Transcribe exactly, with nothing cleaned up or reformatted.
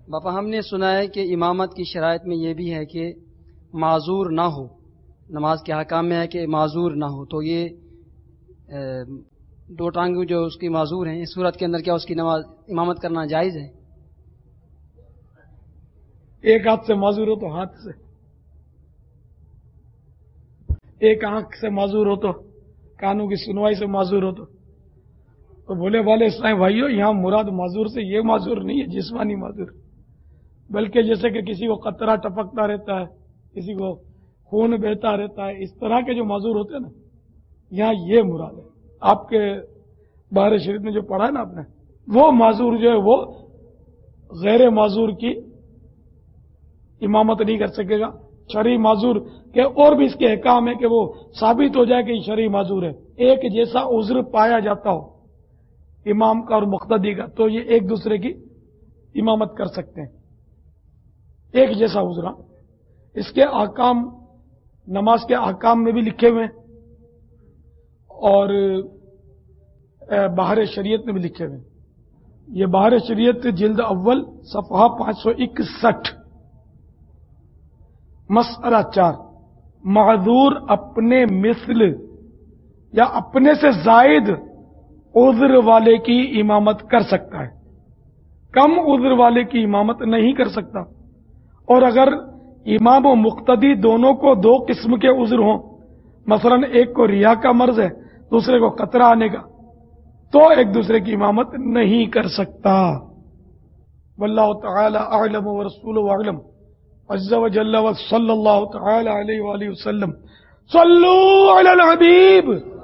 باپا ہم نے سنا ہے کہ امامت کی شرائط میں یہ بھی ہے کہ معذور نہ ہو، نماز کے احکام میں ہے کہ معذور نہ ہو، تو یہ دو ٹانگوں جو اس کی معذور ہیں، اس صورت کے اندر کیا اس کی نماز امامت کرنا جائز ہے؟ ایک ہاتھ سے معذور ہو تو ہاتھ سے، ایک آنکھ سے معذور ہو تو کانوں کی سنوائی سے معذور ہو تو تو بولے والے اسلام بھائیو، یہاں مراد معذور سے یہ معذور نہیں ہے جسمانی معذور، بلکہ جیسے کہ کسی کو قطرہ ٹپکتا رہتا ہے، کسی کو خون بہتا رہتا ہے، اس طرح کے جو معذور ہوتے ہیں نا، یہاں یہ مراد ہے۔ آپ کے بہار شریف میں جو پڑھا ہے نا آپ نے، وہ معذور جو ہے وہ غیر معذور کی امامت نہیں کر سکے گا۔ شرعی معذور کے اور بھی اس کے احکام ہے کہ وہ ثابت ہو جائے کہ یہ شرعی معذور ہے، ایک جیسا عذر پایا جاتا ہو امام کا اور مقتدی کا، تو یہ ایک دوسرے کی امامت کر سکتے ہیں، ایک جیسا عذر۔ اس کے احکام نماز کے احکام میں بھی لکھے ہوئے ہیں اور بہار شریعت میں بھی لکھے ہوئے ہیں۔ یہ بہار شریعت جلد اول صفحہ پانچ سو اکسٹھ، مسئلہ چار، معذور اپنے مثل یا اپنے سے زائد عذر والے کی امامت کر سکتا ہے، کم عذر والے کی امامت نہیں کر سکتا۔ اور اگر امام و مقتدی دونوں کو دو قسم کے عذر ہوں، مثلا ایک کو ریا کا مرض ہے، دوسرے کو قطرہ آنے کا، تو ایک دوسرے کی امامت نہیں کر سکتا۔ واللہ تعالی اعلم ورسولہ اعلم عز و جل و صلی اللہ تعالی علیہ وآلہ وسلم۔ صلو علی الحبیب۔